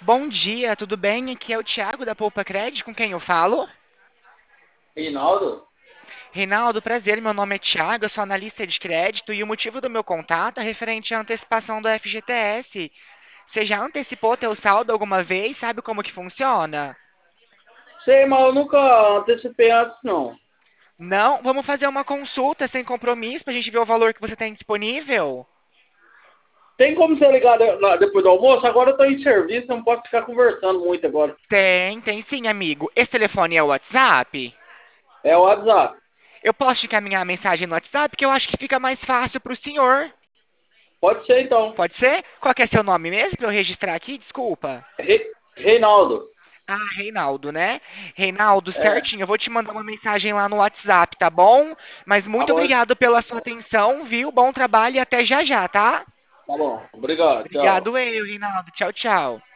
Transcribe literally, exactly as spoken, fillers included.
Bom dia, tudo bem? Aqui é o Thiago da Poupa Cred, com quem eu falo? Reinaldo? Reinaldo, prazer, meu nome é Thiago, eu sou analista de crédito e o motivo do meu contato é referente à antecipação do F G T S. Você já antecipou teu saldo alguma vez? Sabe como que funciona? Sei, mas eu nunca antecipei antes, não. Não? Vamos fazer uma consulta sem compromisso para a gente ver o valor que você tem disponível? Tem como você ligar de- lá depois do almoço? Agora eu tô em serviço, não posso ficar conversando muito agora. Tem, tem sim, amigo. Esse telefone é o WhatsApp? É o WhatsApp. Eu posso te encaminhar a mensagem no WhatsApp, que eu acho que fica mais fácil para o senhor. Pode ser então. Pode ser? Qual que é seu nome mesmo para eu registrar aqui? Desculpa. Re- Reinaldo. Ah, Reinaldo, né? Reinaldo, É, certinho. Eu vou te mandar uma mensagem lá no WhatsApp, tá bom? Mas tá muito bom. obrigado pela sua atenção, viu? Bom trabalho e até já já, tá? Tá bom. Obrigado. Tchau. Obrigado eu, Reinaldo. Tchau, tchau.